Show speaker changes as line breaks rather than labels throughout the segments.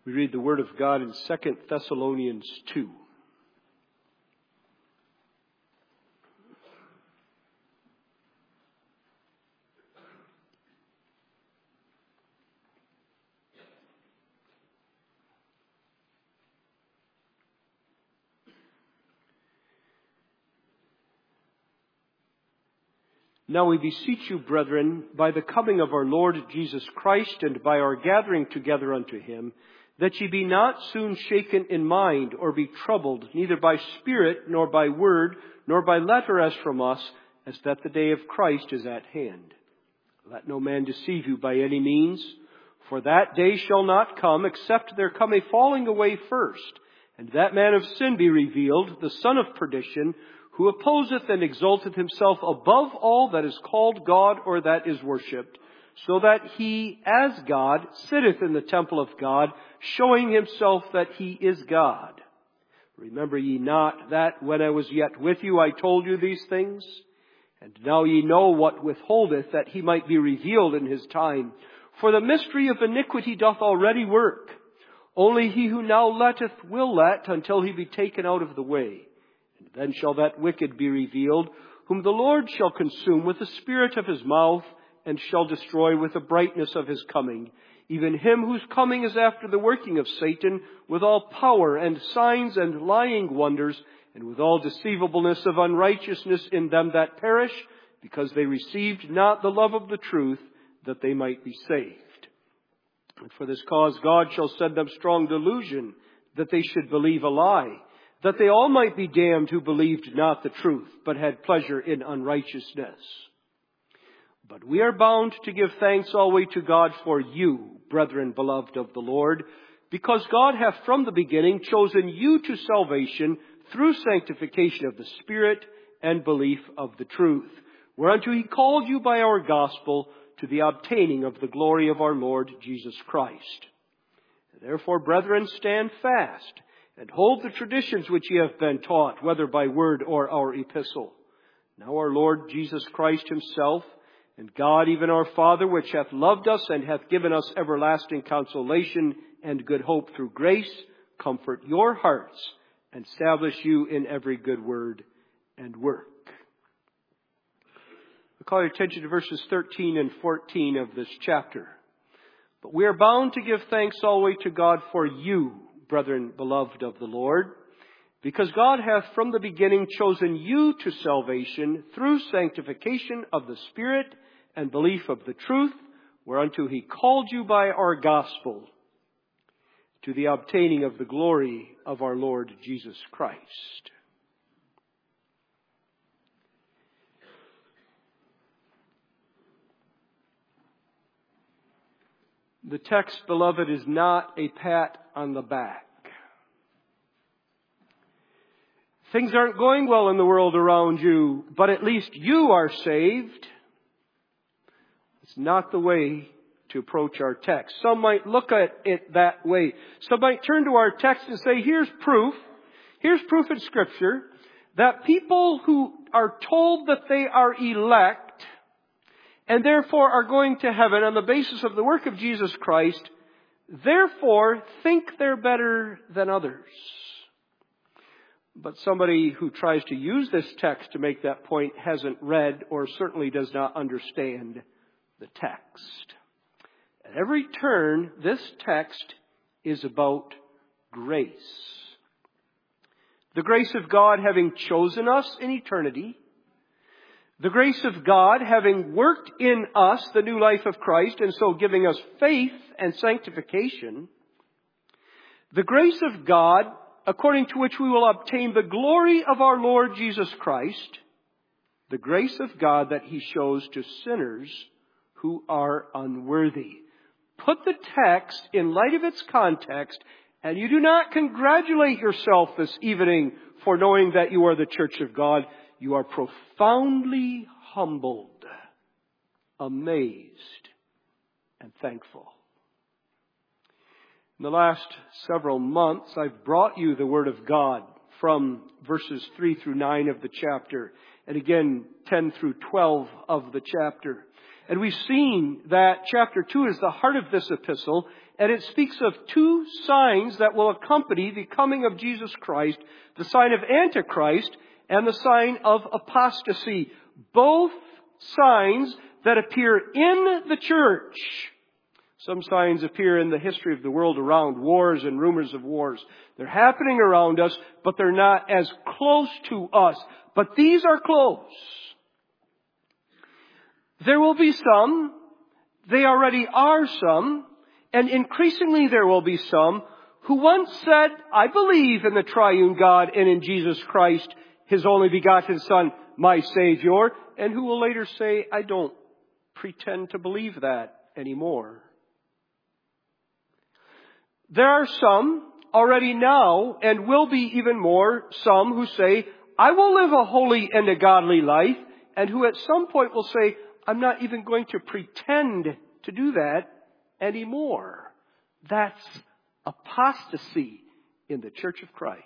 We read the Word of God in 2 Thessalonians 2. Now we beseech you, brethren, by the coming of our Lord Jesus Christ and by our gathering together unto him, that ye be not soon shaken in mind, or be troubled, neither by spirit, nor by word, nor by letter as from us, as that the day of Christ is at hand. Let no man deceive you by any means, for that day shall not come, except there come a falling away first, and that man of sin be revealed, the son of perdition, who opposeth and exalteth himself above all that is called God or that is worshipped, so that he, as God, sitteth in the temple of God, showing himself that he is God. Remember ye not that when I was yet with you I told you these things? And now ye know what withholdeth, that he might be revealed in his time. For the mystery of iniquity doth already work. Only he who now letteth will let, until he be taken out of the way. Then shall that wicked be revealed, whom the Lord shall consume with the spirit of his mouth, and shall destroy with the brightness of his coming, even him whose coming is after the working of Satan, with all power and signs and lying wonders, and with all deceivableness of unrighteousness in them that perish, because they received not the love of the truth, that they might be saved. And for this cause God shall send them strong delusion, that they should believe a lie, that they all might be damned who believed not the truth, but had pleasure in unrighteousness. But we are bound to give thanks always to God for you, brethren beloved of the Lord, because God hath from the beginning chosen you to salvation through sanctification of the Spirit and belief of the truth, whereunto he called you by our gospel to the obtaining of the glory of our Lord Jesus Christ. Therefore, brethren, stand fast, and hold the traditions which ye have been taught, whether by word or our epistle. Now our Lord Jesus Christ himself, and God even our Father, which hath loved us and hath given us everlasting consolation and good hope through grace, comfort your hearts, and establish you in every good word and work. I call your attention to verses 13 and 14 of this chapter. But we are bound to give thanks always to God for you, brethren beloved of the Lord, because God hath from the beginning chosen you to salvation through sanctification of the Spirit and belief of the truth, whereunto he called you by our gospel, to the obtaining of the glory of our Lord Jesus Christ. The text, beloved, is not a pat on the back. Things aren't going well in the world around you, but at least you are saved. It's not the way to approach our text. Some might look at it that way. Some might turn to our text and say, here's proof in Scripture that people who are told that they are elect and therefore are going to heaven on the basis of the work of Jesus Christ, therefore think they're better than others. But somebody who tries to use this text to make that point hasn't read or certainly does not understand the text. At every turn, this text is about grace. The grace of God having chosen us in eternity. The grace of God having worked in us the new life of Christ and so giving us faith and sanctification. The grace of God according to which we will obtain the glory of our Lord Jesus Christ. The grace of God that he shows to sinners who are unworthy. Put the text in light of its context, and you do not congratulate yourself this evening for knowing that you are the church of God. You are profoundly humbled, amazed, and thankful. In the last several months, I've brought you the Word of God from verses 3 through 9 of the chapter, and again 10 through 12 of the chapter. And we've seen that chapter 2 is the heart of this epistle, and it speaks of two signs that will accompany the coming of Jesus Christ, the sign of Antichrist and the sign of apostasy. Both signs that appear in the church. Some signs appear in the history of the world around, wars and rumors of wars. They're happening around us, but they're not as close to us. But these are close. There will be some, they already are some, and increasingly there will be some who once said, I believe in the triune God and in Jesus Christ, His only begotten Son, my Savior, and who will later say, I don't pretend to believe that anymore. There are some already now, and will be even more, some who say, I will live a holy and a godly life, and who at some point will say, I'm not even going to pretend to do that anymore. That's apostasy in the Church of Christ.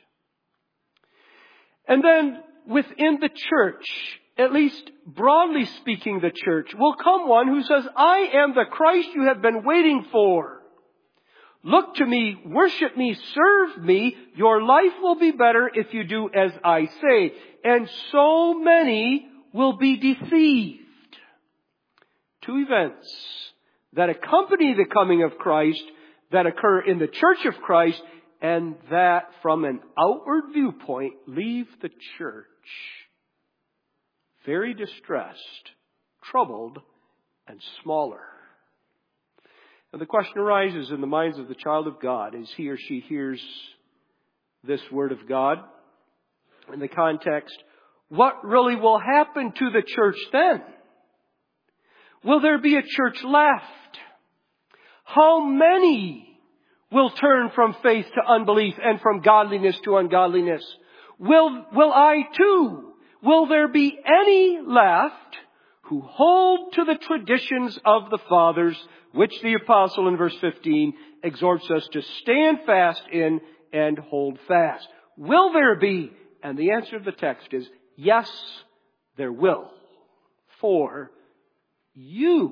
And then within the church, at least broadly speaking the church, will come one who says, I am the Christ you have been waiting for. Look to me, worship me, serve me. Your life will be better if you do as I say. And so many will be deceived. Two events that accompany the coming of Christ, that occur in the Church of Christ, and that from an outward viewpoint leave the church very distressed, troubled, and smaller. And the question arises in the minds of the child of God as he or she hears this word of God in the context, what really will happen to the church then? Will there be a church left? How many will turn from faith to unbelief and from godliness to ungodliness? Will I too? Will there be any left who hold to the traditions of the fathers, which the apostle in verse 15 exhorts us to stand fast in and hold fast? Will there be? And the answer of the text is, yes, there will. For you,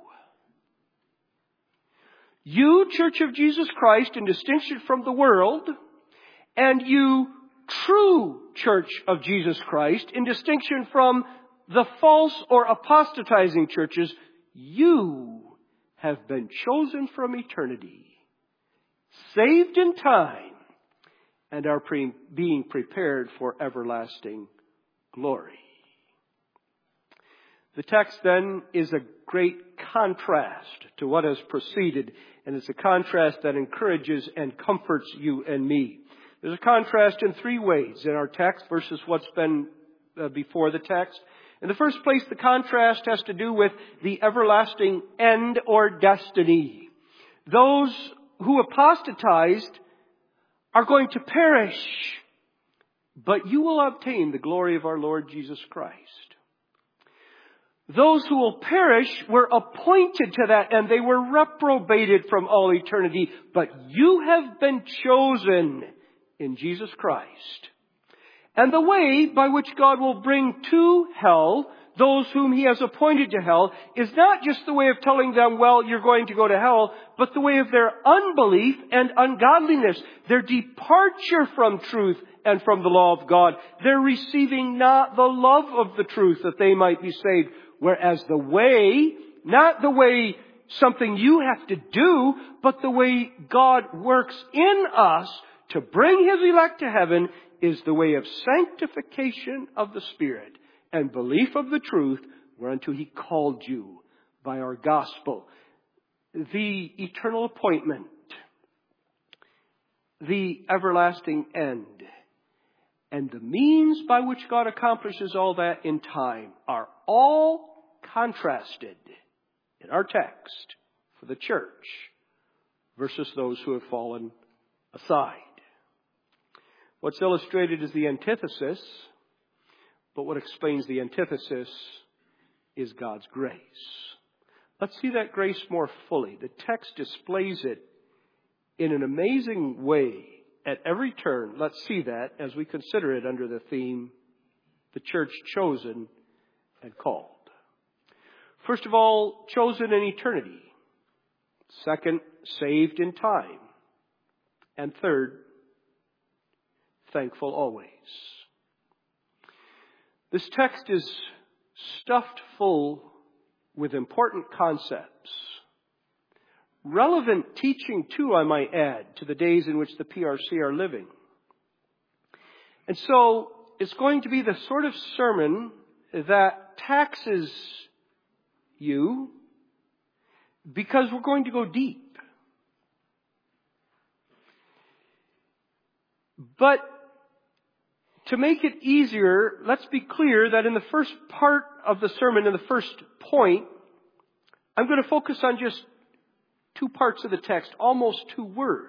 Church of Jesus Christ, in distinction from the world, and you, true Church of Jesus Christ, in distinction from the false or apostatizing churches, you have been chosen from eternity, saved in time, and are being prepared for everlasting glory. The text then is a great contrast to what has preceded, and it's a contrast that encourages and comforts you and me. There's a contrast in three ways in our text versus what's been before the text. In the first place, the contrast has to do with the everlasting end or destiny. Those who apostatized are going to perish, but you will obtain the glory of our Lord Jesus Christ. Those who will perish were appointed to that, and they were reprobated from all eternity. But you have been chosen in Jesus Christ. And the way by which God will bring to hell those whom He has appointed to hell is not just the way of telling them, well, you're going to go to hell, but the way of their unbelief and ungodliness, their departure from truth and from the law of God. They're receiving not the love of the truth that they might be saved. Whereas the way, not the way something you have to do, but the way God works in us to bring His elect to heaven is the way of sanctification of the Spirit and belief of the truth whereunto He called you by our gospel. The eternal appointment, the everlasting end, and the means by which God accomplishes all that in time are all contrasted in our text for the church versus those who have fallen aside. What's illustrated is the antithesis, but what explains the antithesis is God's grace. Let's see that grace more fully. The text displays it in an amazing way at every turn. Let's see that as we consider it under the theme, the church chosen and called. First of all, chosen in eternity. Second, saved in time. And third, thankful always. This text is stuffed full with important concepts. Relevant teaching too, I might add, to the days in which the PRC are living. And so, it's going to be the sort of sermon that taxes you because we're going to go deep. But to make it easier, let's be clear that in the first part of the sermon, in the first point, I'm going to focus on just 2 parts of the text, almost 2 words.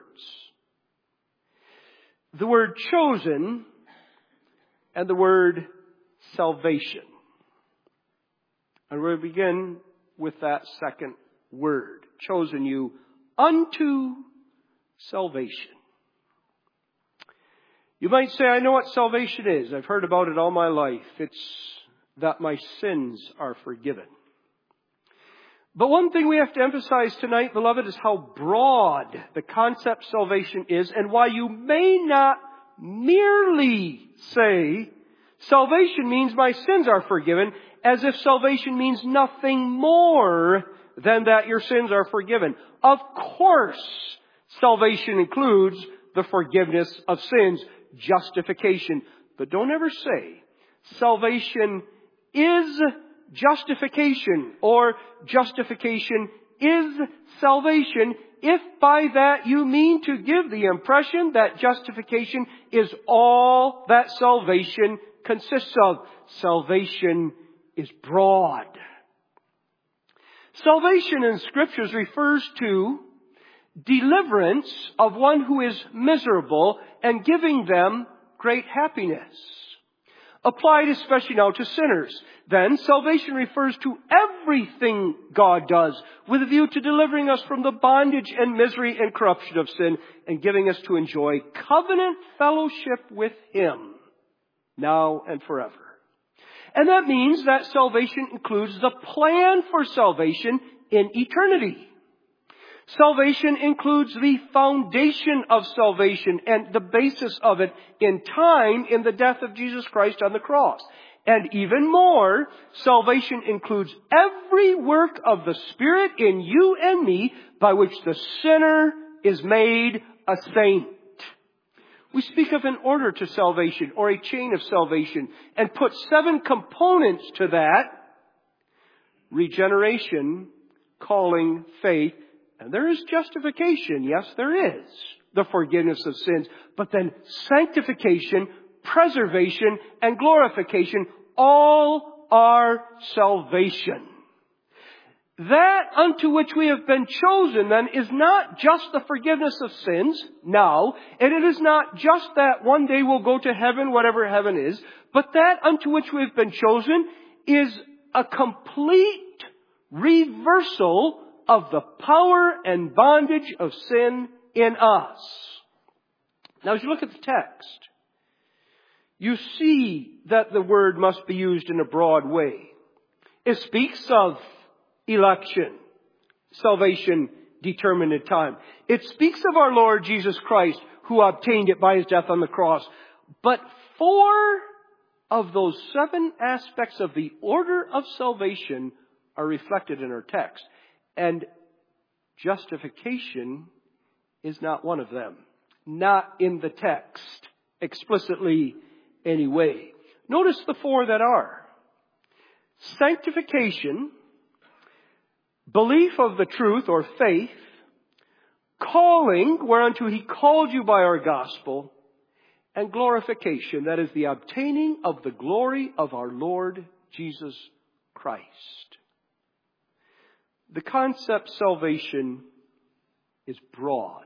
The word chosen and the word salvation. And we'll begin with that second word. Chosen you unto salvation. You might say, I know what salvation is. I've heard about it all my life. It's that my sins are forgiven. But one thing we have to emphasize tonight, beloved, is how broad the concept salvation is and why you may not merely say salvation means my sins are forgiven, as if salvation means nothing more than that your sins are forgiven. Of course, salvation includes the forgiveness of sins, justification. But don't ever say salvation is justification or justification is salvation, if by that you mean to give the impression that justification is all that salvation consists of. Salvation is broad. Salvation in Scriptures refers to deliverance of one who is miserable and giving them great happiness. Applied especially now to sinners. Then salvation refers to everything God does with a view to delivering us from the bondage and misery and corruption of sin and giving us to enjoy covenant fellowship with Him now and forever. And that means that salvation includes the plan for salvation in eternity. Salvation includes the foundation of salvation and the basis of it in time in the death of Jesus Christ on the cross. And even more, salvation includes every work of the Spirit in you and me by which the sinner is made a saint. We speak of an order to salvation or a chain of salvation and put 7 components to that. Regeneration, calling, faith, and there is justification. Yes, there is the forgiveness of sins. But then sanctification, preservation, and glorification all are salvation. That unto which we have been chosen then is not just the forgiveness of sins now, and it is not just that one day we'll go to heaven, whatever heaven is, but that unto which we have been chosen is a complete reversal of the power and bondage of sin in us. Now, as you look at the text, you see that the word must be used in a broad way. It speaks of election, salvation determined in time. It speaks of our Lord Jesus Christ, who obtained it by His death on the cross. But 4 of those 7 aspects of the order of salvation are reflected in our text. And justification is not one of them. Not in the text, explicitly anyway. Notice the 4 that are. Sanctification, belief of the truth or faith, calling, whereunto He called you by our gospel, and glorification, that is the obtaining of the glory of our Lord Jesus Christ. The concept salvation is broad.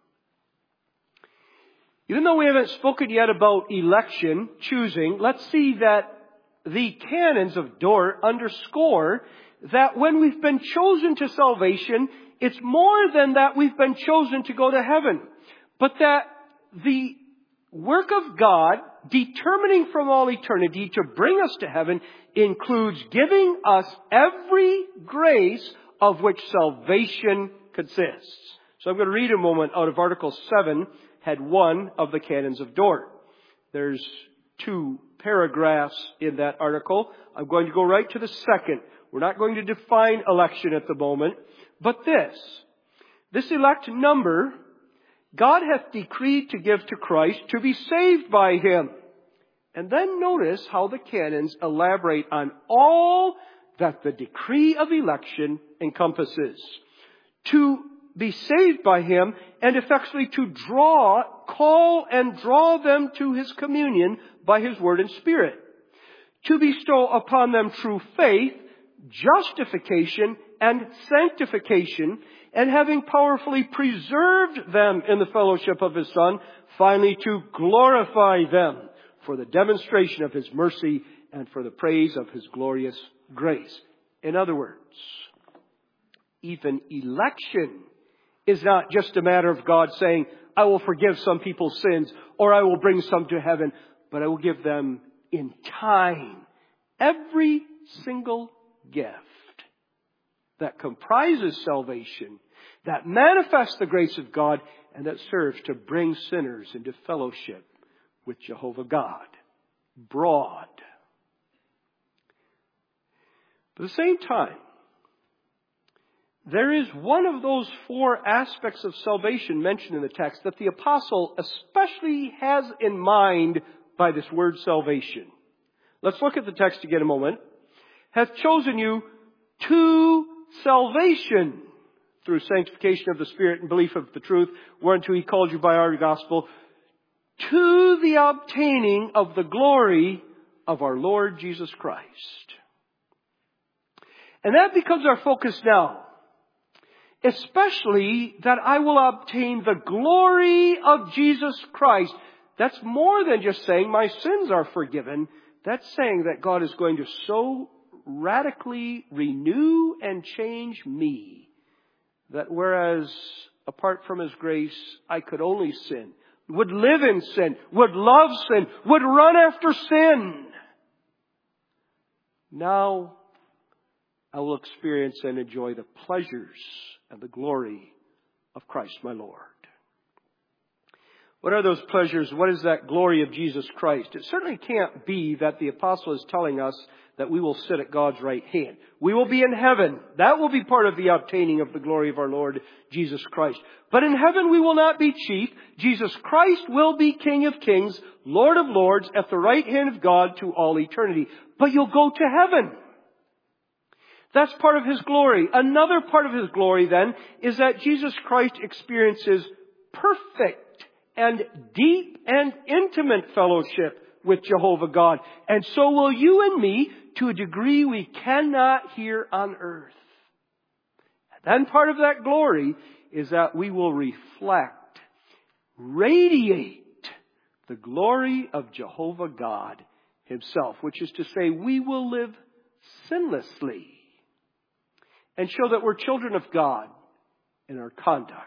Even though we haven't spoken yet about election, choosing, let's see that the canons of Dort underscore that when we've been chosen to salvation, it's more than that we've been chosen to go to heaven, but that the work of God, determining from all eternity to bring us to heaven, includes giving us every grace of which salvation consists. So I'm going to read a moment out of Article 7, Head 1 of the Canons of Dort. There's 2 paragraphs in that article. I'm going to go right to the second. We're not going to define election at the moment, but this elect number God hath decreed to give to Christ to be saved by Him. And then notice how the canons elaborate on all that the decree of election encompasses. To be saved by Him and effectually to call and draw them to His communion by His Word and Spirit. To bestow upon them true faith, justification, and sanctification, and having powerfully preserved them in the fellowship of His Son, finally to glorify them for the demonstration of His mercy and for the praise of His glorious grace. In other words, even election is not just a matter of God saying, I will forgive some people's sins, or I will bring some to heaven, but I will give them in time every single gift that comprises salvation, that manifests the grace of God, and that serves to bring sinners into fellowship with Jehovah God. Broad. But at the same time, there is one of those 4 aspects of salvation mentioned in the text that the apostle especially has in mind by this word salvation. Let's look at the text again a moment. Hath chosen you to salvation through sanctification of the Spirit and belief of the truth, whereunto He called you by our gospel, to the obtaining of the glory of our Lord Jesus Christ. And that becomes our focus now. Especially that I will obtain the glory of Jesus Christ. That's more than just saying my sins are forgiven. That's saying that God is going to so radically renew and change me that whereas apart from His grace I could only sin, would live in sin, would love sin, would run after sin, now I will experience and enjoy the pleasures and the glory of Christ my Lord. What are those pleasures? What is that glory of Jesus Christ? It certainly can't be that the apostle is telling us that we will sit at God's right hand. We will be in heaven. That will be part of the obtaining of the glory of our Lord Jesus Christ. But in heaven we will not be chief. Jesus Christ will be King of kings, Lord of lords, at the right hand of God to all eternity. But you'll go to heaven. That's part of His glory. Another part of His glory then is that Jesus Christ experiences perfect and deep and intimate fellowship with Jehovah God. And so will you and me to a degree we cannot here on earth. And then part of that glory is that we will reflect, radiate the glory of Jehovah God Himself, which is to say we will live sinlessly and show that we're children of God in our conduct.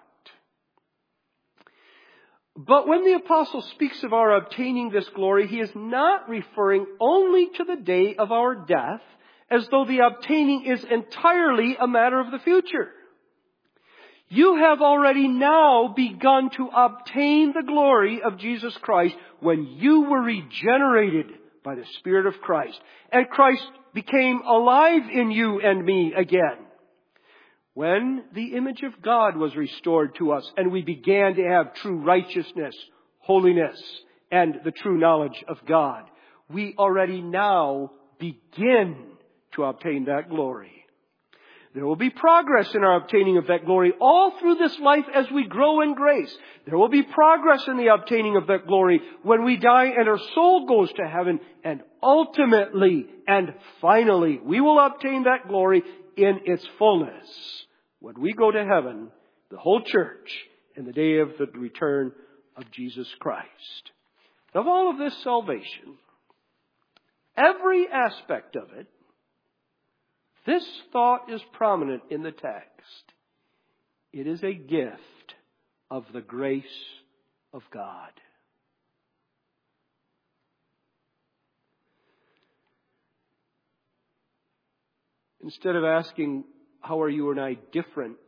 But when the apostle speaks of our obtaining this glory, he is not referring only to the day of our death, as though the obtaining is entirely a matter of the future. You have already now begun to obtain the glory of Jesus Christ when you were regenerated by the Spirit of Christ, and Christ became alive in you and me again. When the image of God was restored to us and we began to have true righteousness, holiness, and the true knowledge of God, we already now begin to obtain that glory. There will be progress in our obtaining of that glory all through this life as we grow in grace. There will be progress in the obtaining of that glory when we die and our soul goes to heaven, and ultimately and finally we will obtain that glory in its fullness when we go to heaven, the whole church, in the day of the return of Jesus Christ. Of all of this salvation, every aspect of it, this thought is prominent in the text. It is a gift of the grace of God. instead of asking, how are you and I different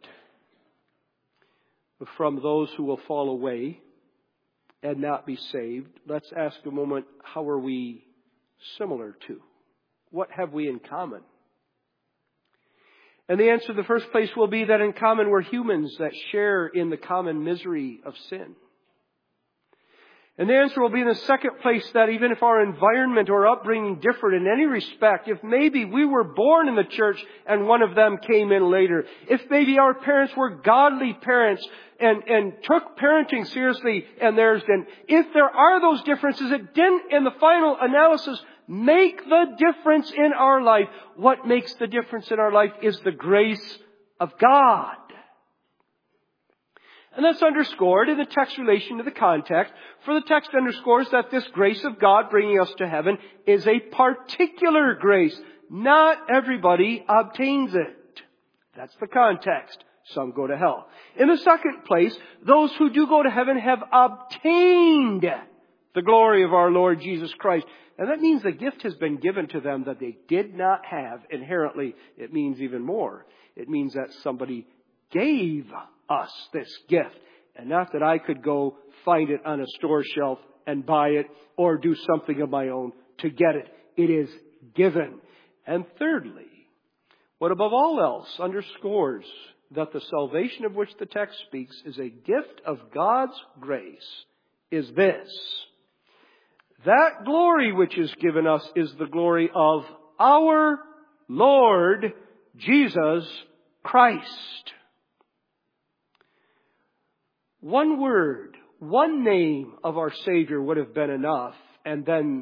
from those who will fall away and not be saved, let's ask a moment, how are we similar to? What have we in common? And the answer in the first place will be that in common we're humans that share in the common misery of sin. And the answer will be in the second place that even if our environment or upbringing differed in any respect, if maybe we were born in the church and one of them came in later, if maybe our parents were godly parents and took parenting seriously and theirs didn't, if there are those differences, it didn't in the final analysis make the difference in our life. What makes the difference in our life is the grace of God. And that's underscored in the text relation to the context. For the text underscores that this grace of God bringing us to heaven is a particular grace. Not everybody obtains it. That's the context. Some go to hell. In the second place, those who do go to heaven have obtained the glory of our Lord Jesus Christ. And that means the gift has been given to them that they did not have inherently. It means even more. It means that somebody gave us this gift. And not that I could go find it on a store shelf and buy it or do something of my own to get it. It is given. And thirdly, what above all else underscores that the salvation of which the text speaks is a gift of God's grace is this. That glory which is given us is the glory of our Lord Jesus Christ. One word, one name of our Savior would have been enough, and then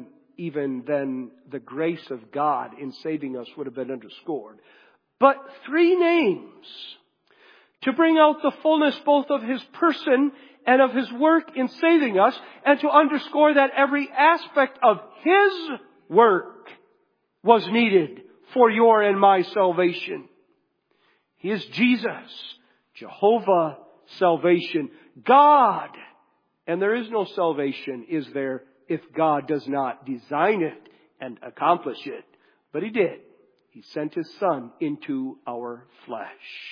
the grace of God in saving us would have been underscored. But three names to bring out the fullness both of His person and of His work in saving us, and to underscore that every aspect of His work was needed for your and my salvation. He is Jesus, Jehovah salvation, God. And there is no salvation, is there, if God does not design it and accomplish it. But He did. He sent His Son into our flesh.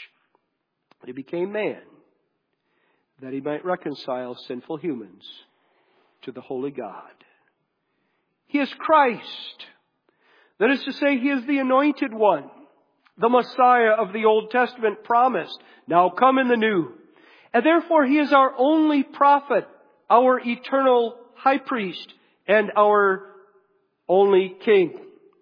He became man, that He might reconcile sinful humans to the holy God. He is Christ. That is to say, He is the anointed one, the Messiah of the Old Testament promised, now come in the New. And therefore He is our only prophet, our eternal high priest, and our only king.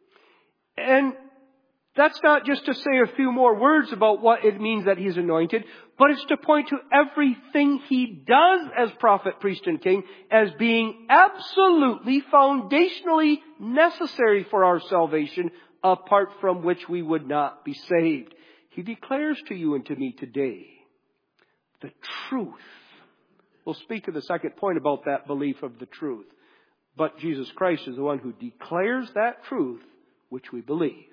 And that's not just to say a few more words about what it means that He's anointed, but it's to point to everything He does as prophet, priest, and king as being absolutely foundationally necessary for our salvation, apart from which we would not be saved. He declares to you and to me today the truth. We'll speak of the second point about that belief of the truth. But Jesus Christ is the one who declares that truth which we believe.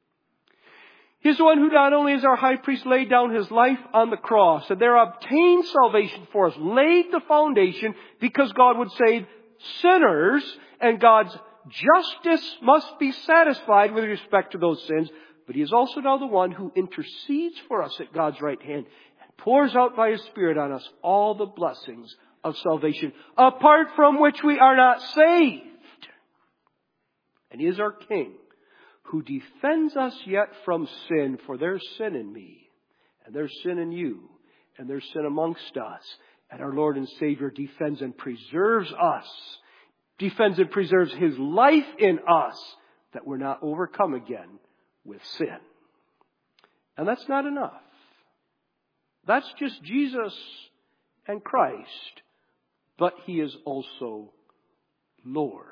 He's the one who not only is our high priest laid down His life on the cross and there obtained salvation for us, laid the foundation because God would save sinners and God's justice must be satisfied with respect to those sins. But He is also now the one who intercedes for us at God's right hand and pours out by His Spirit on us all the blessings of salvation, apart from which we are not saved. And He is our King, who defends us yet from sin, for there's sin in me, and there's sin in you, and there's sin amongst us. And our Lord and Savior defends and preserves us, defends and preserves His life in us, that we're not overcome again with sin. And that's not enough. That's just Jesus and Christ, but He is also Lord.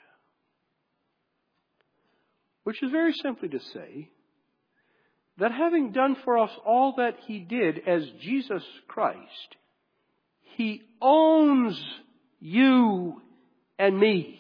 Which is very simply to say that having done for us all that He did as Jesus Christ, He owns you and me.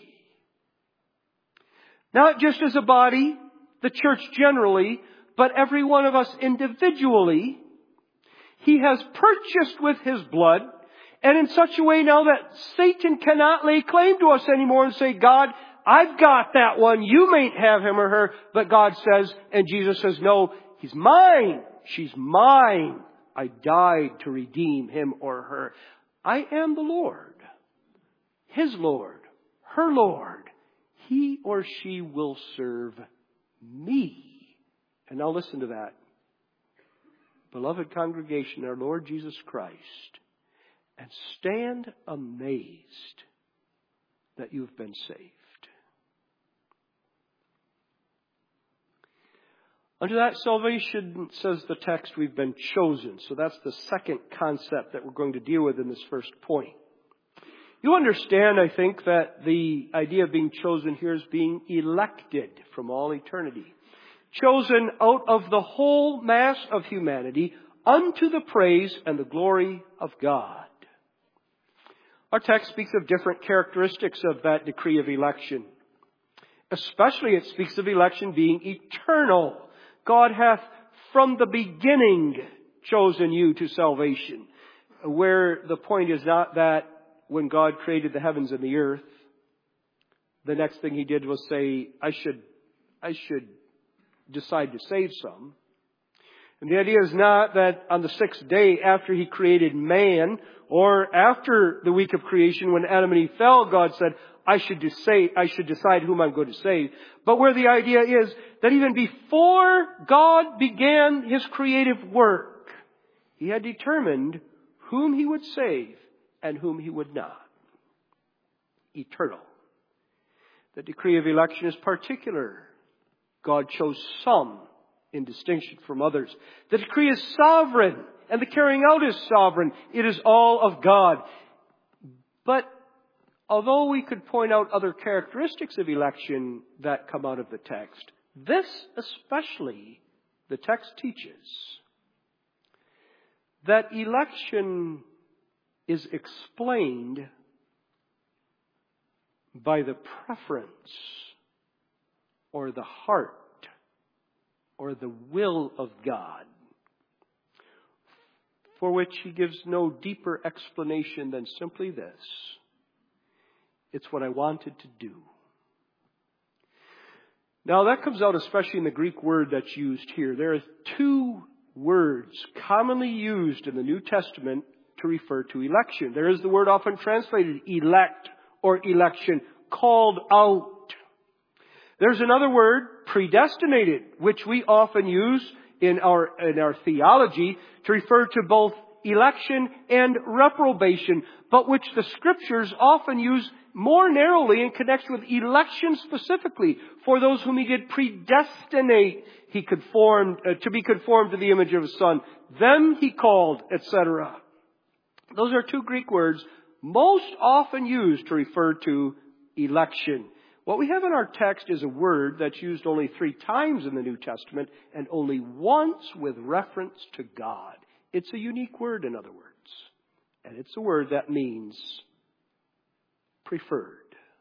Not just as a body, the church generally, but every one of us individually. He has purchased with His blood, and in such a way now that Satan cannot lay claim to us anymore and say, God, I've got that one. You mayn't have him or her. But God says, and Jesus says, no, he's mine. She's mine. I died to redeem him or her. I am the Lord. His Lord. Her Lord. He or she will serve me. And now listen to that. Beloved congregation, our Lord Jesus Christ, and stand amazed that you've been saved. Unto that salvation, says the text, we've been chosen. So that's the second concept that we're going to deal with in this first point. You understand, I think, that the idea of being chosen here is being elected from all eternity. Chosen out of the whole mass of humanity unto the praise and the glory of God. Our text speaks of different characteristics of that decree of election. Especially it speaks of election being eternal. God hath from the beginning chosen you to salvation. Where the point is not that when God created the heavens and the earth, the next thing he did was say, I should decide to save some. And the idea is not that on the sixth day after he created man, or after the week of creation when Adam and Eve fell, God said, I should decide whom I'm going to save. But where the idea is that even before God began his creative work, he had determined whom he would save and whom he would not. Eternal. The decree of election is particular. God chose some in distinction from others. The decree is sovereign, and the carrying out is sovereign. It is all of God. But although we could point out other characteristics of election that come out of the text, this especially the text teaches that election is explained by the preference or the heart or the will of God, for which he gives no deeper explanation than simply this. It's what I wanted to do. Now that comes out especially in the Greek word that's used here. There are two words commonly used in the New Testament to refer to election. There is the word often translated elect or election, called out. There's another word, predestinated, which we often use in our theology to refer to both election and reprobation, but which the Scriptures often use more narrowly in connection with election specifically. For those whom he did predestinate, he conformed to be conformed to the image of his Son. Them he called, etc. Those are two Greek words most often used to refer to election. What we have in our text is a word that's used only 3 times in the New Testament and only once with reference to God. It's a unique word, in other words. And it's a word that means preferred.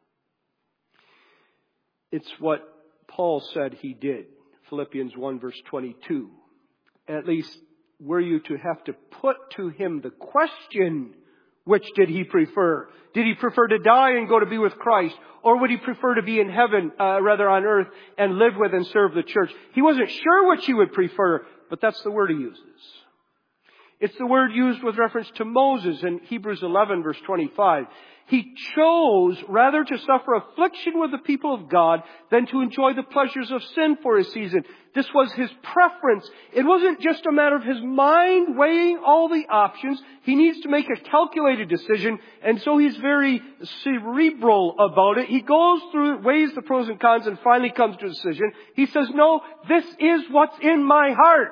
It's what Paul said he did. Philippians 1 verse 22. At least were you to have to put to him the question, which did he prefer? Did he prefer to die and go to be with Christ? Or would he prefer to be in heaven, rather on earth, and live with and serve the church? He wasn't sure which he would prefer, but that's the word he uses. It's the word used with reference to Moses in Hebrews 11 verse 25. He chose rather to suffer affliction with the people of God than to enjoy the pleasures of sin for a season. This was his preference. It wasn't just a matter of his mind weighing all the options. He needs to make a calculated decision, and so he's very cerebral about it. He goes through it, weighs the pros and cons, and finally comes to a decision. He says, no, this is what's in my heart.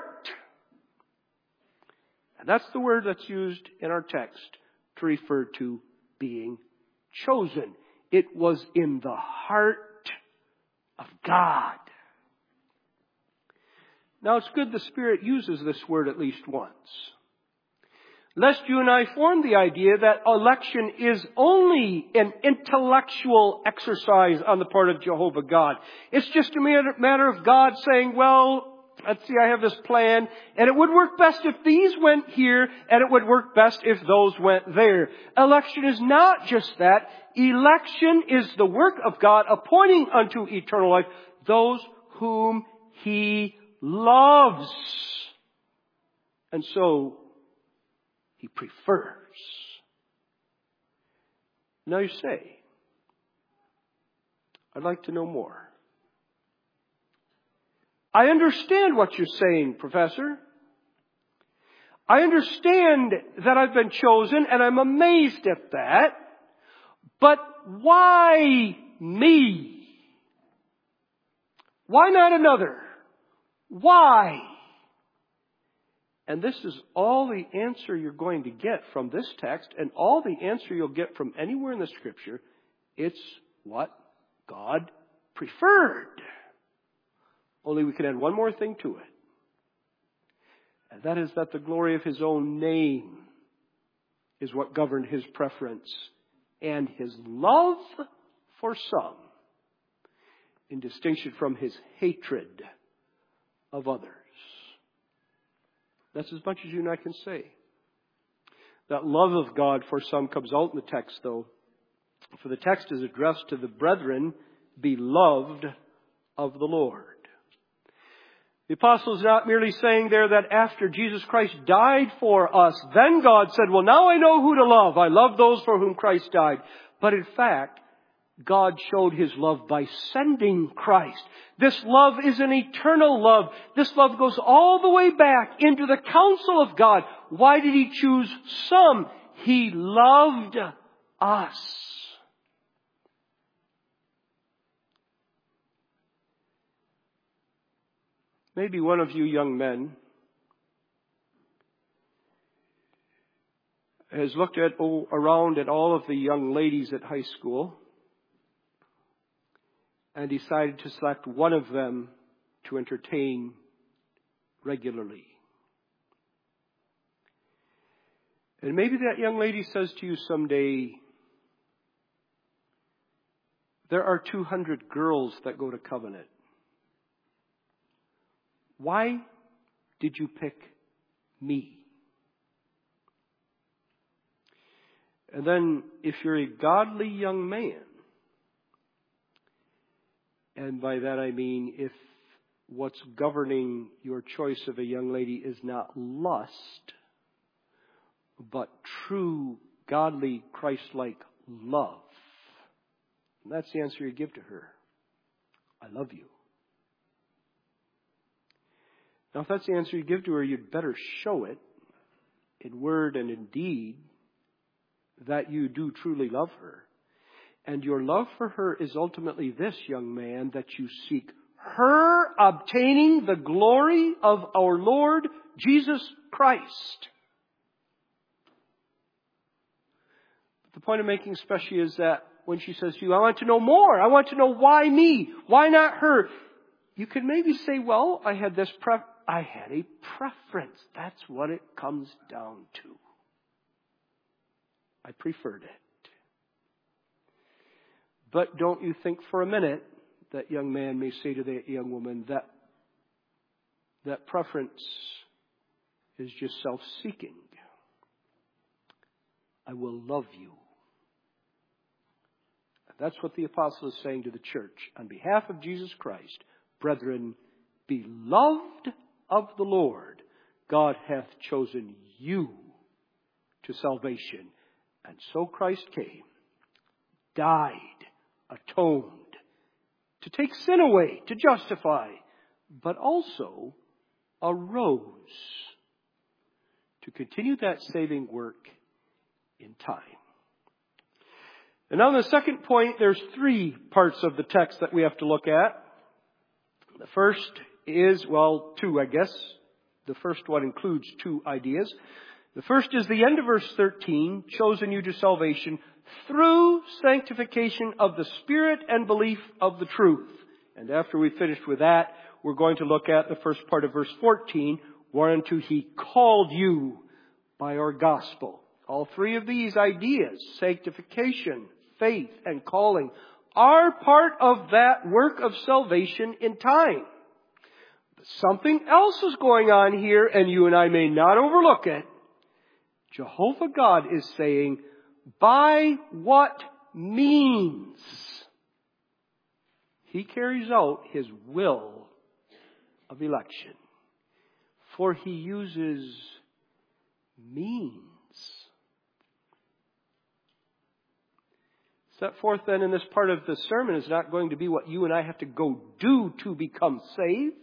And that's the word that's used in our text to refer to being chosen. It was in the heart of God. Now it's good the Spirit uses this word at least once. Lest you and I form the idea that election is only an intellectual exercise on the part of Jehovah God. It's just a matter of God saying, well, let's see, I have this plan, and it would work best if these went here, and it would work best if those went there. Election is not just that. Election is the work of God appointing unto eternal life those whom He loves. And so, He prefers. Now you say, I'd like to know more. I understand what you're saying, Professor. I understand that I've been chosen, and I'm amazed at that. But why me? Why not another? Why? And this is all the answer you're going to get from this text, and all the answer you'll get from anywhere in the Scripture. It's what God preferred. Only we can add one more thing to it. And that is that the glory of His own name is what governed His preference and His love for some, in distinction from His hatred of others. That's as much as you and I can say. That love of God for some comes out in the text, though. For the text is addressed to the brethren, beloved of the Lord. The apostle is not merely saying there that after Jesus Christ died for us, then God said, well, now I know who to love. I love those for whom Christ died. But in fact, God showed His love by sending Christ. This love is an eternal love. This love goes all the way back into the counsel of God. Why did He choose some? He loved us. Maybe one of you young men has looked around at all of the young ladies at high school and decided to select one of them to entertain regularly. And maybe that young lady says to you someday, there are 200 girls that go to Covenant. Why did you pick me? And then, if you're a godly young man, and by that I mean if what's governing your choice of a young lady is not lust, but true, godly, Christ-like love, and that's the answer you give to her. I love you. Now, if that's the answer you give to her, you'd better show it in word and in deed that you do truly love her. And your love for her is ultimately this, young man, that you seek her obtaining the glory of our Lord Jesus Christ. The point I'm making especially is that when she says to you, I want to know more. I want to know why me? Why not her? You can maybe say, well, I had a preference. That's what it comes down to. I preferred it. But don't you think for a minute that young man may say to that young woman that preference is just self-seeking. I will love you. And that's what the apostle is saying to the church. On behalf of Jesus Christ, brethren, beloved of the Lord, God hath chosen you to salvation. And so Christ came, died, atoned, to take sin away, to justify, but also arose to continue that saving work in time. And now the second point, there's three parts of the text that we have to look at. The first is, two, I guess. The first one includes two ideas. The first is the end of verse 13, chosen you to salvation through sanctification of the Spirit and belief of the truth. And after we've finished with that, we're going to look at the first part of verse 14, whereunto He called you by our gospel. All three of these ideas, sanctification, faith, and calling, are part of that work of salvation in time. Something else is going on here, and you and I may not overlook it. Jehovah God is saying, by what means He carries out His will of election. For He uses means. Set forth then in this part of the sermon is not going to be what you and I have to go do to become saved.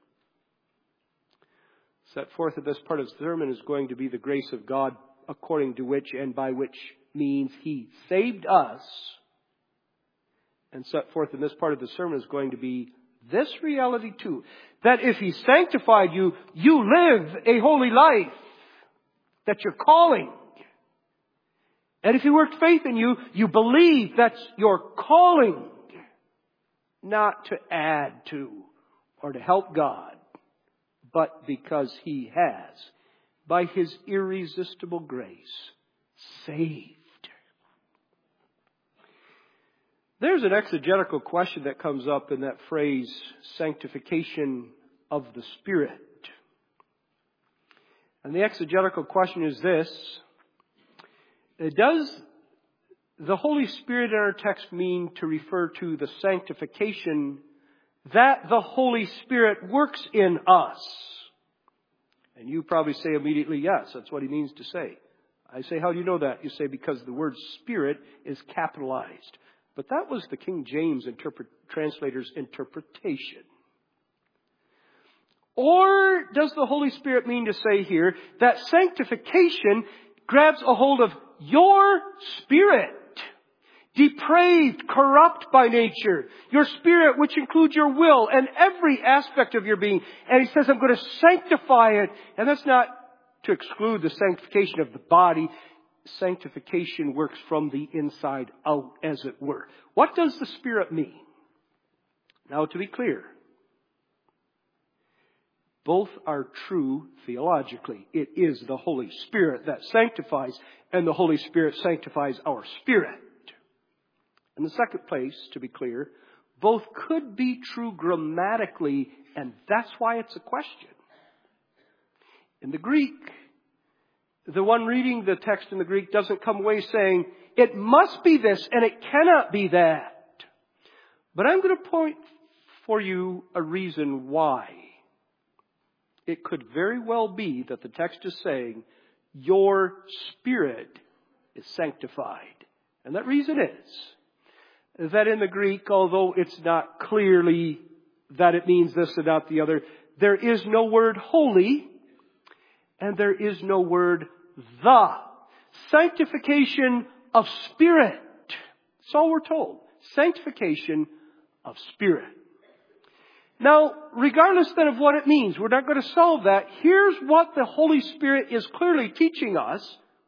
Set forth in this part of the sermon is going to be the grace of God according to which and by which means He saved us. And set forth in this part of the sermon is going to be this reality too. That if He sanctified you, you live a holy life. That's your calling. And if He worked faith in you, you believe that's your calling. Not to add to or to help God, but because He has, by His irresistible grace, saved. There's an exegetical question that comes up in that phrase, sanctification of the Spirit. And the exegetical question is this: does the Holy Spirit in our text mean to refer to the sanctification that the Holy Spirit works in us? And you probably say immediately, yes, that's what he means to say. I say, how do you know that? You say, because the word Spirit is capitalized. But that was the King James translator's interpretation. Or does the Holy Spirit mean to say here that sanctification grabs a hold of your spirit, depraved, corrupt by nature, your spirit, which includes your will and every aspect of your being. And He says, I'm going to sanctify it. And that's not to exclude the sanctification of the body. Sanctification works from the inside out, as it were. What does the Spirit mean? Now, to be clear, both are true theologically. It is the Holy Spirit that sanctifies, and the Holy Spirit sanctifies our spirit. In the second place, to be clear, both could be true grammatically, and that's why it's a question. In the Greek, the one reading the text in the Greek doesn't come away saying, it must be this and it cannot be that. But I'm going to point for you a reason why. It could very well be that the text is saying, your spirit is sanctified. And that reason is that in the Greek, although it's not clearly that it means this and not the other, there is no word holy and there is no word the. Sanctification of spirit. That's all we're told. Sanctification of spirit. Now, regardless then of what it means, we're not going to solve that. Here's what the Holy Spirit is clearly teaching us.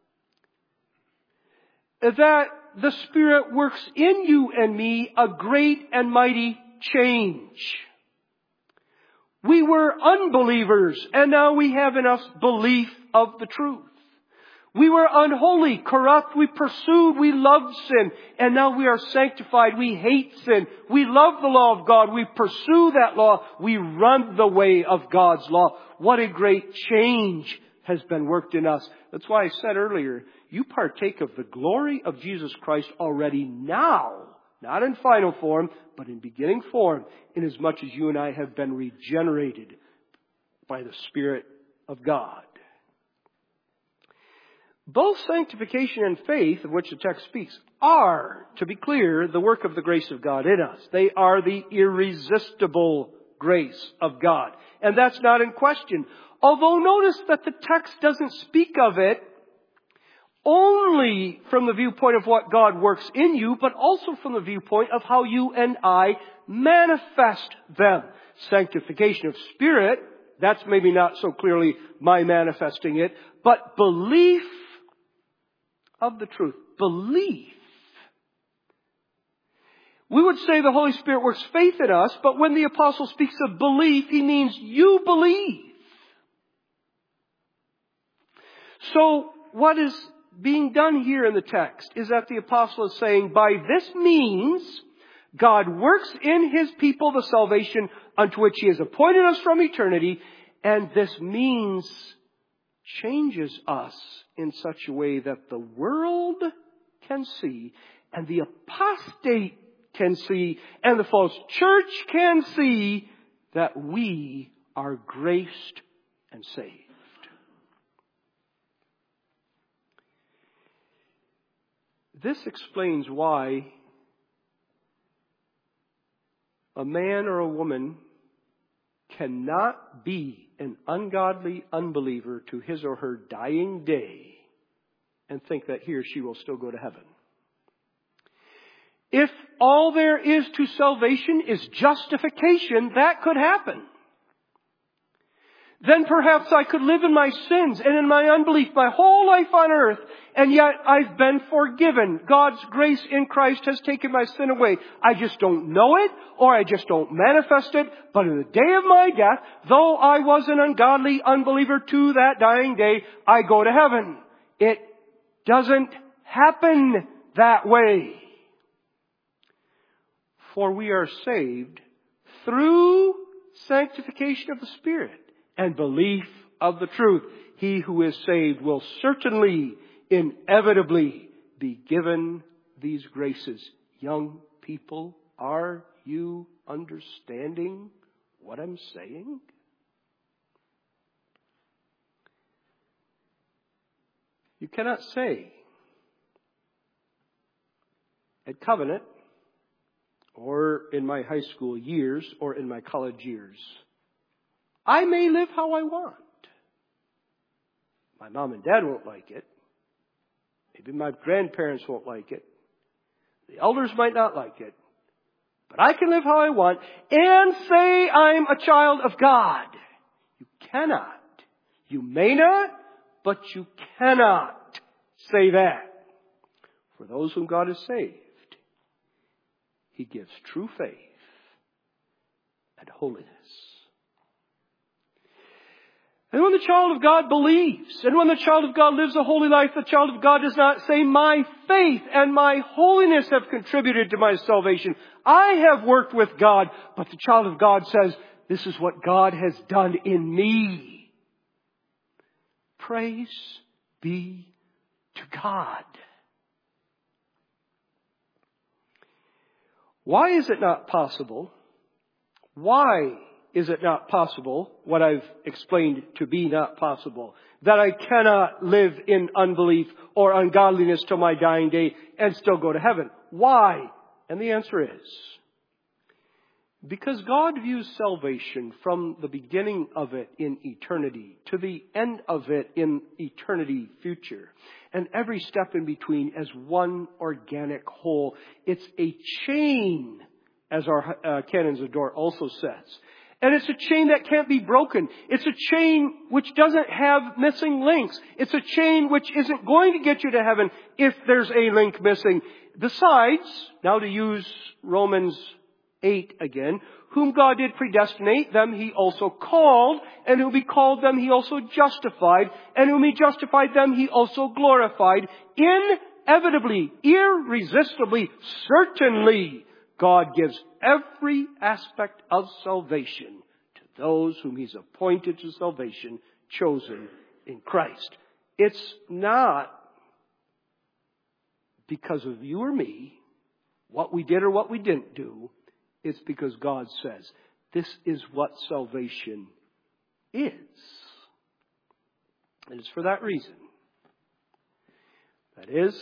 That the Spirit works in you and me a great and mighty change. We were unbelievers, and now we have enough belief of the truth. We were unholy, corrupt, we pursued, we loved sin, and now we are sanctified. We hate sin. We love the law of God. We pursue that law. We run the way of God's law. What a great change has been worked in us. That's why I said earlier, you partake of the glory of Jesus Christ already now. Not in final form, but in beginning form, inasmuch as you and I have been regenerated by the Spirit of God. Both sanctification and faith, of which the text speaks, are, to be clear, the work of the grace of God in us. They are the irresistible grace of God. And that's not in question. Although notice that the text doesn't speak of it only from the viewpoint of what God works in you, but also from the viewpoint of how you and I manifest them. Sanctification of spirit, that's maybe not so clearly my manifesting it, but belief of the truth. Belief. We would say the Holy Spirit works faith in us, but when the apostle speaks of belief, he means you believe. So what is being done here in the text is that the apostle is saying, by this means, God works in His people the salvation unto which He has appointed us from eternity, and this means changes us in such a way that the world can see, and the apostate can see, and the false church can see that we are graced and saved. This explains why a man or a woman cannot be an ungodly unbeliever to his or her dying day and think that he or she will still go to heaven. If all there is to salvation is justification, that could happen. Then perhaps I could live in my sins and in my unbelief my whole life on earth, and yet I've been forgiven. God's grace in Christ has taken my sin away. I just don't know it, or I just don't manifest it, but in the day of my death, though I was an ungodly unbeliever to that dying day, I go to heaven. It doesn't happen that way. For we are saved through sanctification of the Spirit and belief of the truth. He who is saved will certainly, inevitably, be given these graces. Young people, are you understanding what I'm saying? You cannot say at Covenant, or in my high school years, or in my college years, I may live how I want. My mom and dad won't like it. Maybe my grandparents won't like it. The elders might not like it. But I can live how I want and say I'm a child of God. You cannot. You may not, but you cannot say that. For those whom God has saved, He gives true faith and holiness. And when the child of God believes, and when the child of God lives a holy life, the child of God does not say, my faith and my holiness have contributed to my salvation. I have worked with God. But the child of God says, this is what God has done in me. Praise be to God. Why is it not possible? Why is it not possible, what I've explained to be not possible, that I cannot live in unbelief or ungodliness till my dying day and still go to heaven? Why? And the answer is, because God views salvation from the beginning of it in eternity to the end of it in eternity future, and every step in between as one organic whole. It's a chain, as our Canons of Dort also says. And it's a chain that can't be broken. It's a chain which doesn't have missing links. It's a chain which isn't going to get you to heaven if there's a link missing. Besides, now to use Romans 8 again, whom God did predestinate, them He also called, and whom He called, them He also justified, and whom He justified, them He also glorified. Inevitably, irresistibly, certainly, God gives every aspect of salvation to those whom He's appointed to salvation, chosen in Christ. It's not because of you or me, what we did or what we didn't do. It's because God says, this is what salvation is. And it's for that reason. That is,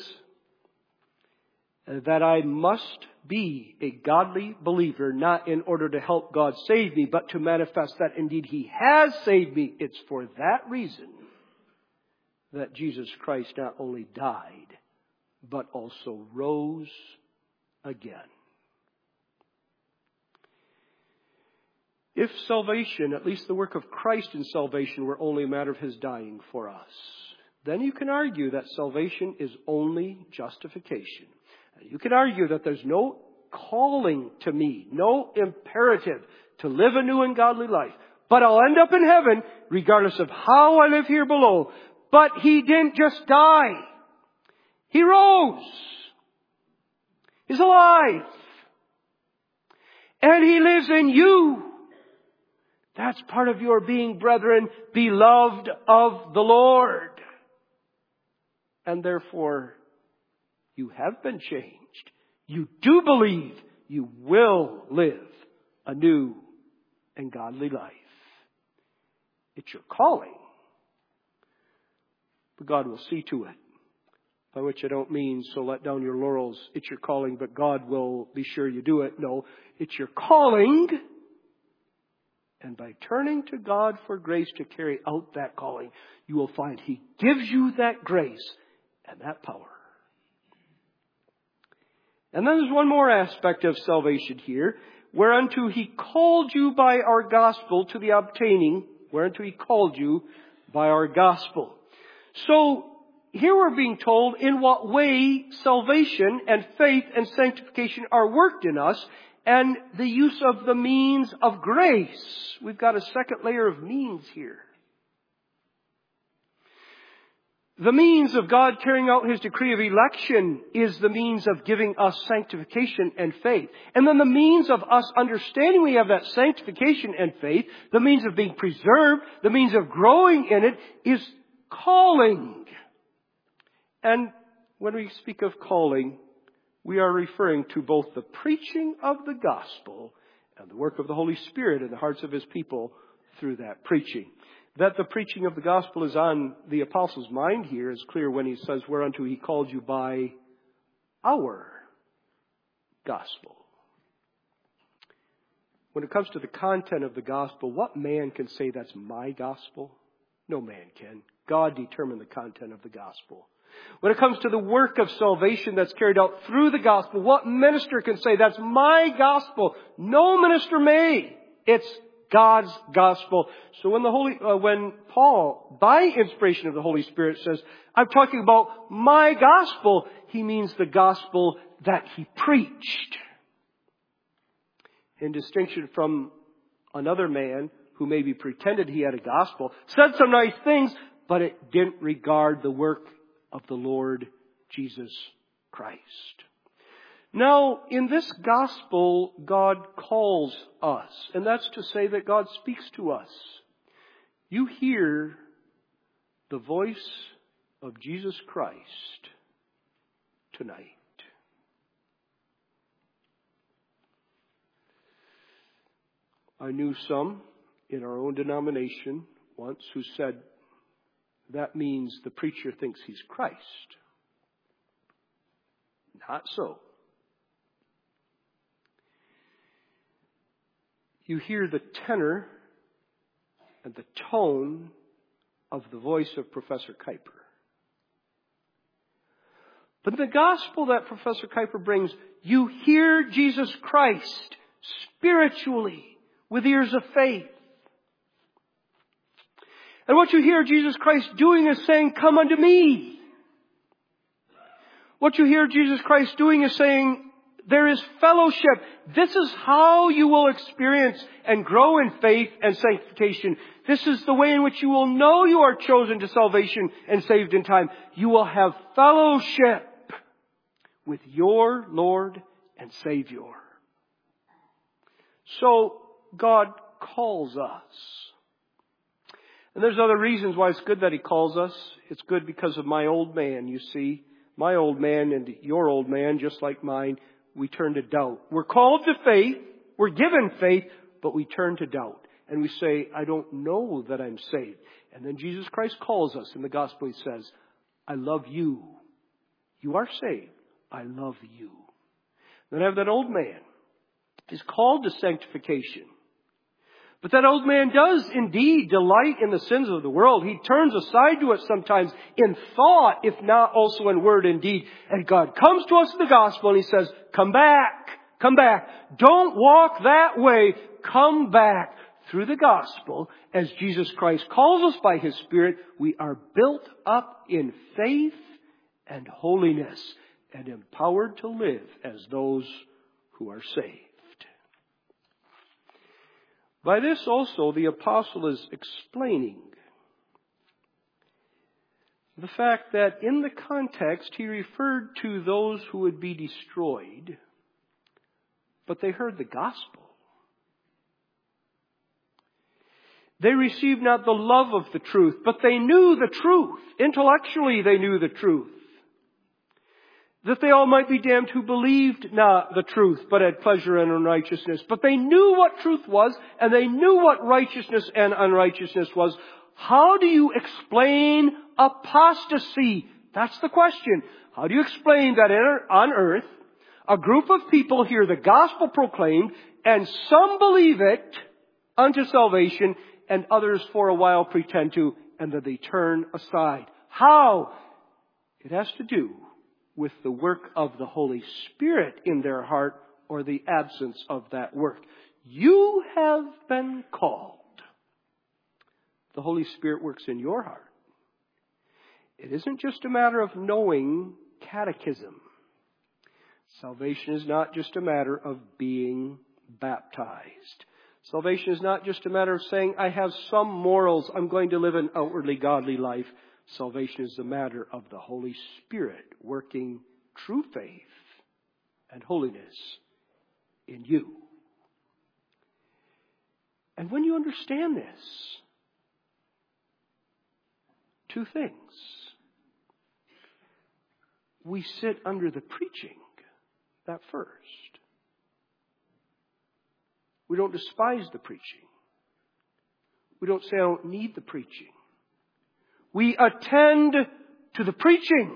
that I must be a godly believer, not in order to help God save me, but to manifest that indeed He has saved me. It's for that reason that Jesus Christ not only died, but also rose again. If salvation, at least the work of Christ in salvation, were only a matter of His dying for us, then you can argue that salvation is only justification. You can argue that there's no calling to me, no imperative to live a new and godly life. But I'll end up in heaven regardless of how I live here below. But He didn't just die. He rose. He's alive. And He lives in you. That's part of your being, brethren, beloved of the Lord. And therefore, you have been changed. You do believe you will live a new and godly life. It's your calling. But God will see to it. By which I don't mean, so let down your laurels. It's your calling, but God will be sure you do it. No, it's your calling. And by turning to God for grace to carry out that calling, you will find He gives you that grace and that power. And then there's one more aspect of salvation here. Whereunto He called you by our gospel to the obtaining. Whereunto He called you by our gospel. So, here we're being told in what way salvation and faith and sanctification are worked in us, and the use of the means of grace. We've got a second layer of means here. The means of God carrying out His decree of election is the means of giving us sanctification and faith. And then the means of us understanding we have that sanctification and faith, the means of being preserved, the means of growing in it, is calling. And when we speak of calling, we are referring to both the preaching of the gospel and the work of the Holy Spirit in the hearts of His people through that preaching. That the preaching of the gospel is on the apostle's mind here is clear when he says, whereunto He called you by our gospel. When it comes to the content of the gospel, what man can say that's my gospel? No man can. God determined the content of the gospel. When it comes to the work of salvation that's carried out through the gospel, what minister can say that's my gospel? No minister may. It's God's gospel. So when Paul, by inspiration of the Holy Spirit, says, I'm talking about my gospel, he means the gospel that he preached. In distinction from another man who maybe pretended he had a gospel, said some nice things, but it didn't regard the work of the Lord Jesus Christ. Now, in this gospel, God calls us, and that's to say that God speaks to us. You hear the voice of Jesus Christ tonight. I knew some in our own denomination once who said, that means the preacher thinks he's Christ. Not so. You hear the tenor and the tone of the voice of Professor Kuyper. But in the gospel that Professor Kuyper brings, you hear Jesus Christ spiritually with ears of faith. And what you hear Jesus Christ doing is saying, come unto me. What you hear Jesus Christ doing is saying, there is fellowship. This is how you will experience and grow in faith and sanctification. This is the way in which you will know you are chosen to salvation and saved in time. You will have fellowship with your Lord and Savior. So God calls us. And there's other reasons why it's good that He calls us. It's good because of my old man, you see. My old man and your old man, just like mine, we turn to doubt. We're called to faith. We're given faith, but we turn to doubt. And we say, I don't know that I'm saved. And then Jesus Christ calls us in the gospel. He says, I love you. You are saved. I love you. Then I have that old man. He's called to sanctification. But that old man does indeed delight in the sins of the world. He turns aside to it sometimes in thought, if not also in word and deed. And God comes to us in the gospel and He says, come back, come back. Don't walk that way. Come back. Through the gospel, as Jesus Christ calls us by His Spirit, we are built up in faith and holiness and empowered to live as those who are saved. By this also the apostle is explaining the fact that in the context he referred to those who would be destroyed, but they heard the gospel. They received not the love of the truth, but they knew the truth. Intellectually they knew the truth. That they all might be damned who believed not the truth, but had pleasure in unrighteousness. But they knew what truth was, and they knew what righteousness and unrighteousness was. How do you explain apostasy? That's the question. How do you explain that on earth, a group of people hear the gospel proclaimed, and some believe it unto salvation, and others for a while pretend to, and that they turn aside? How? It has to do with the work of the Holy Spirit in their heart, or the absence of that work. You have been called. The Holy Spirit works in your heart. It isn't just a matter of knowing catechism. Salvation is not just a matter of being baptized. Salvation is not just a matter of saying, I have some morals, I'm going to live an outwardly godly life. Salvation is a matter of the Holy Spirit working true faith and holiness in you. And when you understand this, two things. We sit under the preaching, that first. We don't despise the preaching. We don't say, I don't need the preaching. We attend to the preaching.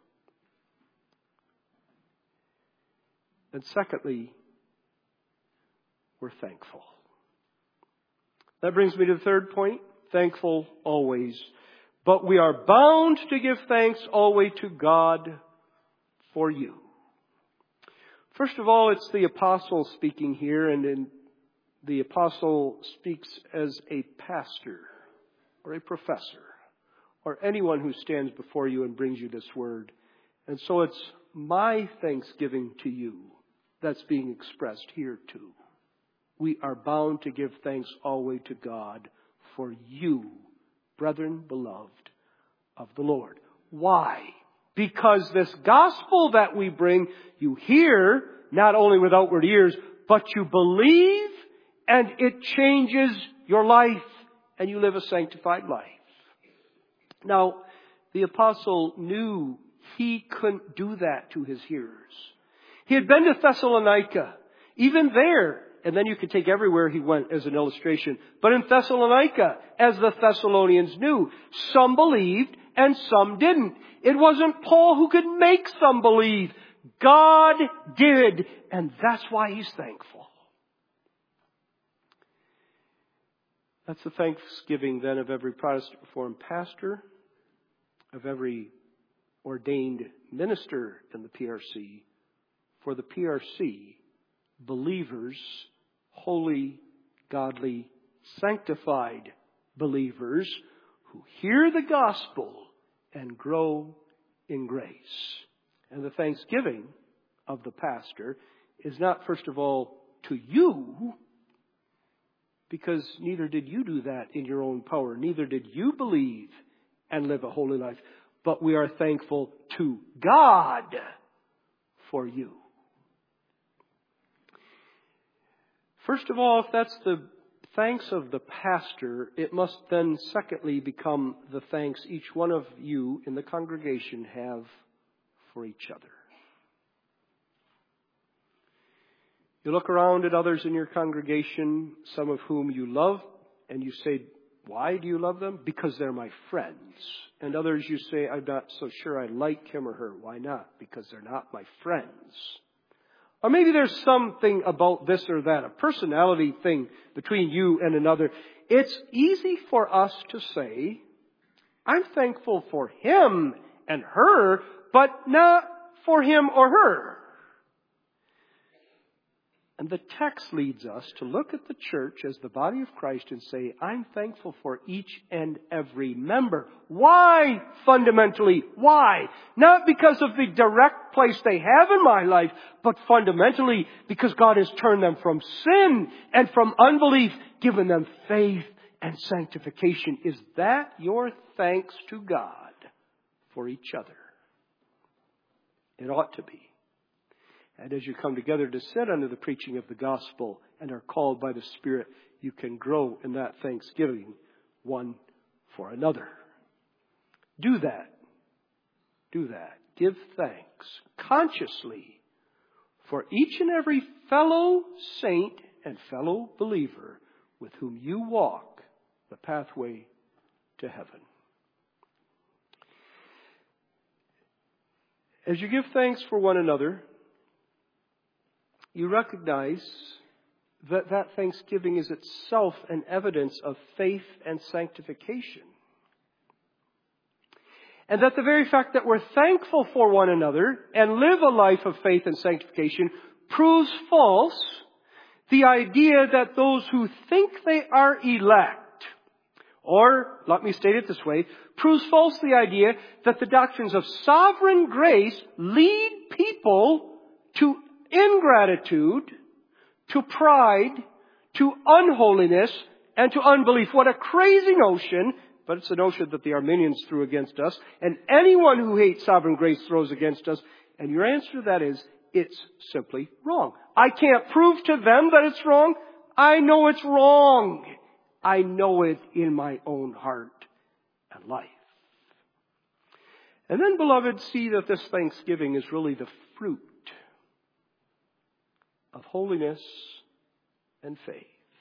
And secondly, we're thankful. That brings me to the third point. Thankful always. But we are bound to give thanks always to God for you. First of all, it's the apostle speaking here, and the apostle speaks as a pastor or a professor, or anyone who stands before you and brings you this word. And so it's my thanksgiving to you that's being expressed here too. We are bound to give thanks always to God for you, brethren, beloved of the Lord. Why? Because this gospel that we bring, you hear not only with outward ears, but you believe, and it changes your life, and you live a sanctified life. Now, the apostle knew he couldn't do that to his hearers. He had been to Thessalonica. Even there, and then you could take everywhere he went as an illustration. But in Thessalonica, as the Thessalonians knew, some believed and some didn't. It wasn't Paul who could make some believe. God did. And that's why he's thankful. That's the thanksgiving then of every Protestant Reformed pastor, of every ordained minister in the PRC. For the PRC, believers, holy, godly, sanctified believers who hear the gospel and grow in grace. And the thanksgiving of the pastor is not, first of all, to you, because neither did you do that in your own power. Neither did you believe and live a holy life. But we are thankful to God for you. First of all, if that's the thanks of the pastor, it must then secondly become the thanks each one of you in the congregation have for each other. You look around at others in your congregation, some of whom you love, and you say, why do you love them? Because they're my friends. And others you say, I'm not so sure I like him or her. Why not? Because they're not my friends. Or maybe there's something about this or that, a personality thing between you and another. It's easy for us to say, I'm thankful for him and her, but not for him or her. And the text leads us to look at the church as the body of Christ and say, I'm thankful for each and every member. Why? Fundamentally, why? Not because of the direct place they have in my life, but fundamentally because God has turned them from sin and from unbelief, given them faith and sanctification. Is that your thanks to God for each other? It ought to be. And as you come together to sit under the preaching of the gospel and are called by the Spirit, you can grow in that thanksgiving one for another. Do that. Do that. Give thanks consciously for each and every fellow saint and fellow believer with whom you walk the pathway to heaven. As you give thanks for one another, you recognize that that thanksgiving is itself an evidence of faith and sanctification. And that the very fact that we're thankful for one another and live a life of faith and sanctification proves false the idea that those who think they are elect, or, let me state it this way, proves false the idea that the doctrines of sovereign grace lead people to ingratitude, to pride, to unholiness, and to unbelief. What a crazy notion, but it's a notion that the Arminians threw against us, and anyone who hates sovereign grace throws against us. And your answer to that is, it's simply wrong. I can't prove to them that it's wrong. I know it's wrong. I know it in my own heart and life. And then, beloved, see that this thanksgiving is really the fruit of holiness and faith.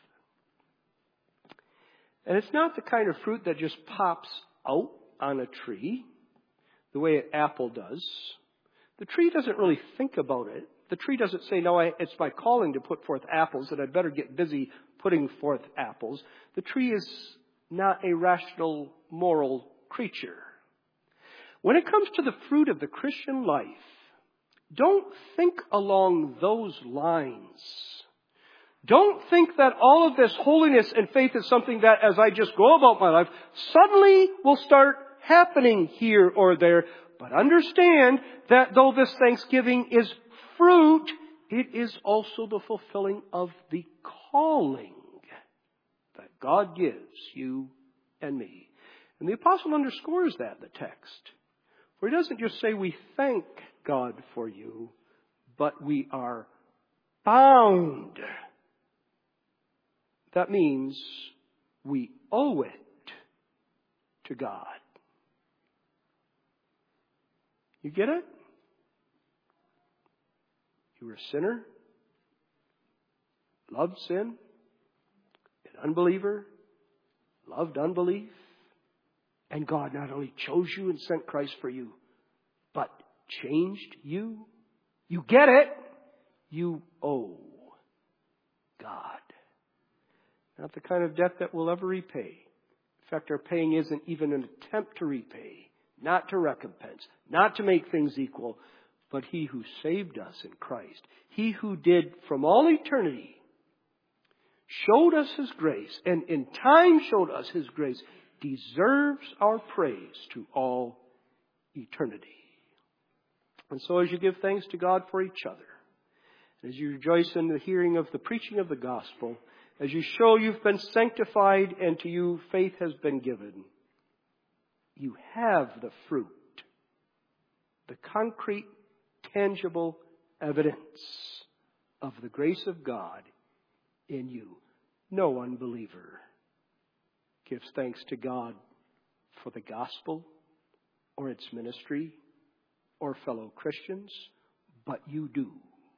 And it's not the kind of fruit that just pops out on a tree the way an apple does. The tree doesn't really think about it. The tree doesn't say, no, it's my calling to put forth apples, and I'd better get busy putting forth apples. The tree is not a rational, moral creature. When it comes to the fruit of the Christian life, don't think along those lines. Don't think that all of this holiness and faith is something that, as I just go about my life, suddenly will start happening here or there. But understand that though this thanksgiving is fruit, it is also the fulfilling of the calling that God gives you and me. And the apostle underscores that in the text. For he doesn't just say we thank God for you, but we are bound. That means we owe it to God. You get it? You were a sinner, loved sin, an unbeliever, loved unbelief, and God not only chose you and sent Christ for you, but changed you. You get it? You owe God. Not the kind of debt that we'll ever repay. In fact, our paying isn't even an attempt to repay, not to recompense, not to make things equal, but He who saved us in Christ, He who did from all eternity, showed us His grace, and in time showed us His grace, deserves our praise to all eternity. And so as you give thanks to God for each other, as you rejoice in the hearing of the preaching of the gospel, as you show you've been sanctified and to you faith has been given, you have the fruit, the concrete, tangible evidence of the grace of God in you. No unbeliever gives thanks to God for the gospel or its ministry or fellow Christians, but you do.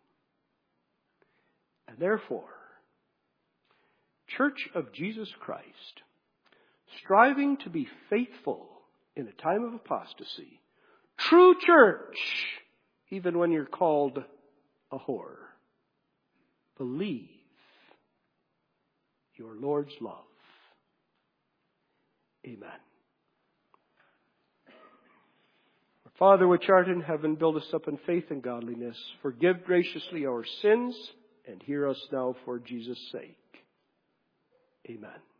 And therefore, Church of Jesus Christ, striving to be faithful in a time of apostasy, true church, even when you're called a whore, believe your Lord's love. Amen. Our Father which art in heaven, build us up in faith and godliness. Forgive graciously our sins, and hear us now for Jesus' sake. Amen.